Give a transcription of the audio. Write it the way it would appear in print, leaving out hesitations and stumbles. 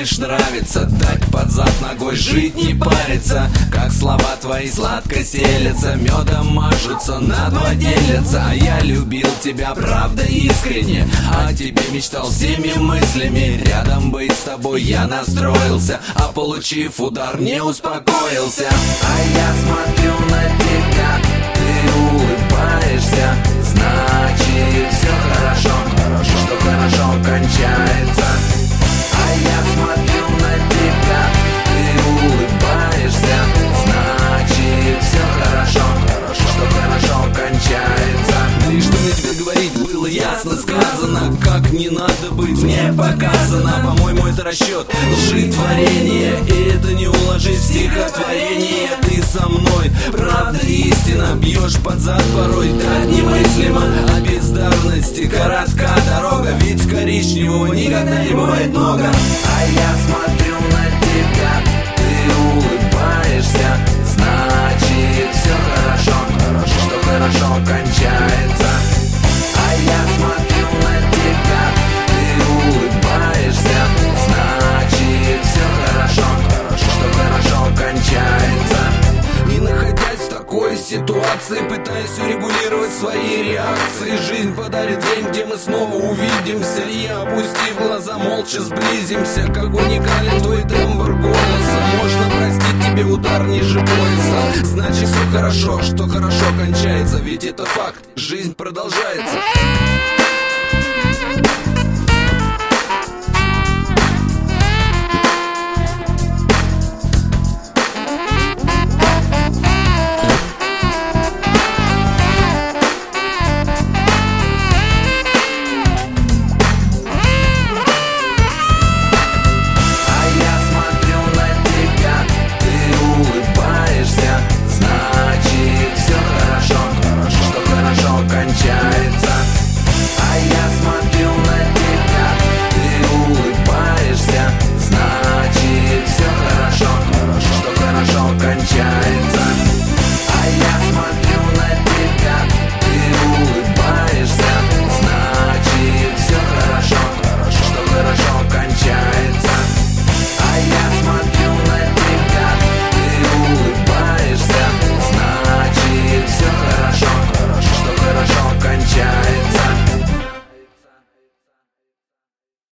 начинаешь нравиться, дать под зад ногой, жить не париться. Как слова твои сладко селятся, медом мажутся, на два делятся. А я любил тебя, правда, искренне, о тебе мечтал всеми мыслями. Рядом быть с тобой я настроился, а получив удар не успокоился. А я смотрю на тебя, ты улыбаешься, значит все хорошо, что хорошо кончается. А я смотрю на тебя, ты улыбаешься, значит все хорошо, что хорошо кончается. Да и что мне тебе говорить, было ясно сказано, как не надо быть, мне показано. По-моему, это расчет, лжетворение, и это не уложить в стихотворение. Ты со мной, правда истина, бьешь под зад порой так немыслимо. О бездарности коротка дорога, ведь коричневого никогда не бывает много. А я смотрю на тебя, ты улыбаешься, значит все хорошо, что хорошо кончается. А я смотрю на тебя, ты улыбаешься, значит все хорошо, что хорошо кончается. Не находясь в такой ситуации, пытаясь урегулировать свои реакции, жизнь подарит день, где мы снова увидимся, и опустив глаза, молча сблизимся. Как уникален твой тембр голоса, можно простить тебе удар ниже пояса. Значит все хорошо, что хорошо кончается, ведь это факт, жизнь продолжается.